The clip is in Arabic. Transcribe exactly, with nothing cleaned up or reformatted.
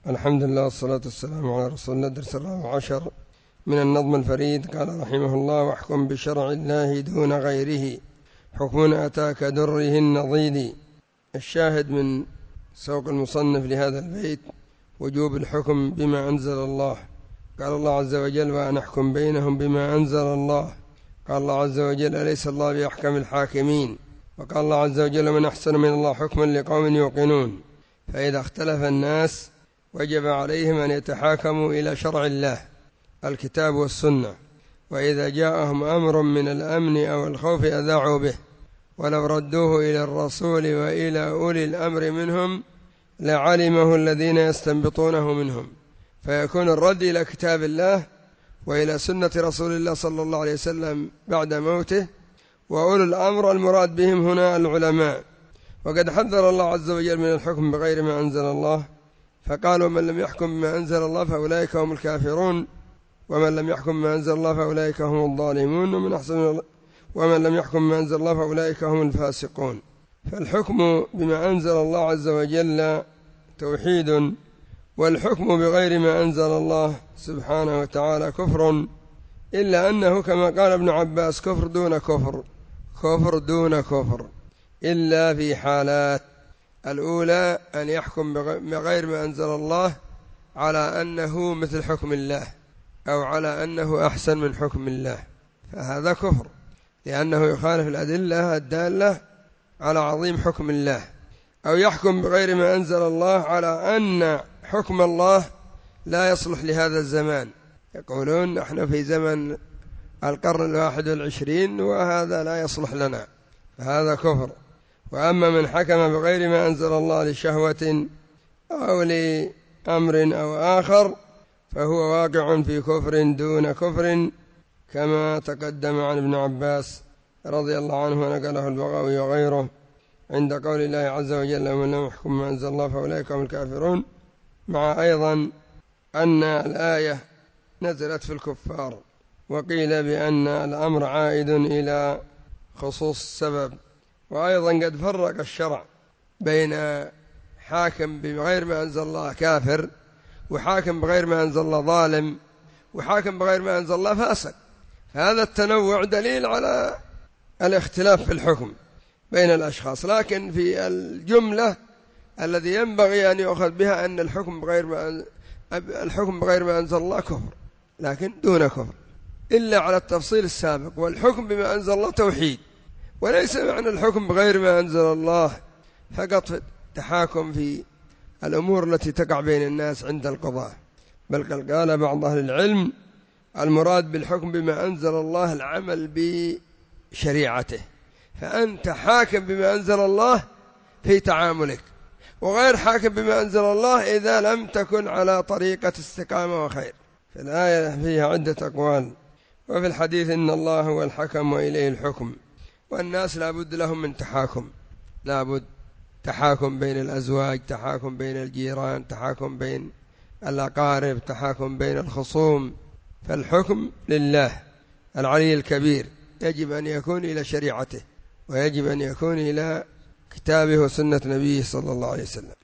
الحمد لله والصلاة والسلام على رسول الله. درس الرابع عشر من النظم الفريد. قال رحمه الله: واحكم بشرع الله دون غيره، حكم أتاك دره النضيد. الشاهد من سوق المصنف لهذا البيت وجوب الحكم بما أنزل الله. قال الله عز وجل: وأن أحكم بينهم بما أنزل الله. قال الله عز وجل: أليس الله بأحكم الحاكمين. وقال الله عز وجل: من أحسن من الله حكما لقوم يوقنون. فإذا اختلف الناس وجب عليهم أن يتحاكموا إلى شرع الله الكتاب والسنة، وإذا جاءهم أمر من الأمن أو الخوف أذاعوا به، ولو ردوه إلى الرسول وإلى أولي الأمر منهم لعلمه الذين يستنبطونه منهم، فيكون الرد إلى كتاب الله وإلى سنة رسول الله صلى الله عليه وسلم بعد موته. وأولو الأمر المراد بهم هنا العلماء. وقد حذر الله عز وجل من الحكم بغير ما أنزل الله، فقال: ومن لم يحكم بما أنزل الله فأولئك هم الكافرون، ومن لم يحكم بما أنزل الله فأولئك هم الظالمون، ومن أحسن ومن لم يحكم بما أنزل الله فأولئك هم الفاسقون. فالحكم بما أنزل الله عز وجل توحيد، والحكم بغير ما أنزل الله سبحانه وتعالى كفر، إلا أنه كما قال ابن عباس: كفر دون كفر، كفر دون كفر، إلا في حالات: الأولى أن يحكم بغير ما أنزل الله على أنه مثل حكم الله أو على أنه أحسن من حكم الله، فهذا كفر، لأنه يخالف الأدلة الدالة على عظيم حكم الله. أو يحكم بغير ما أنزل الله على أن حكم الله لا يصلح لهذا الزمان، يقولون نحن في زمن القرن الواحد والعشرين وهذا لا يصلح لنا، فهذا كفر. وأما من حكم بغير ما أنزل الله لشهوة أو لأمر أو آخر فهو واقع في كفر دون كفر، كما تقدم عن ابن عباس رضي الله عنه ونقله البغوي وغيره عند قول الله عز وجل: ومن لم يحكم ما أنزل الله فأولئك هم الكافرون، مع أيضا أن الآية نزلت في الكفار. وقيل بأن الأمر عائد إلى خصوص السبب. وأيضا قد فرق الشرع بين حاكم بغير ما أنزل الله كافر، وحاكم بغير ما أنزل الله ظالم، وحاكم بغير ما أنزل الله فاسق. هذا التنوع دليل على الاختلاف في الحكم بين الأشخاص، لكن في الجملة الذي ينبغي أن يؤخذ بها أن الحكم بغير ما الحكم بغير ما أنزل الله كفر، لكن دون كفر، إلا على التفصيل السابق. والحكم بما أنزل الله توحيد، وليس معنى الحكم بغير ما أنزل الله فقط في التحاكم في الأمور التي تقع بين الناس عند القضاء، بل قد قال بعض أهل العلم: المراد بالحكم بما أنزل الله العمل بشريعته، فأنت حاكم بما أنزل الله في تعاملك، وغير حاكم بما أنزل الله إذا لم تكن على طريقة استقامة وخير. في الآية فيها عدة أقوال، وفي الحديث: إن الله هو الحكم وإليه الحكم. والناس لابد لهم من تحاكم، لابد تحاكم بين الأزواج، تحاكم بين الجيران، تحاكم بين الأقارب، تحاكم بين الخصوم. فالحكم لله العلي الكبير، يجب أن يكون إلى شريعته، ويجب أن يكون إلى كتابه وسنة نبيه صلى الله عليه وسلم.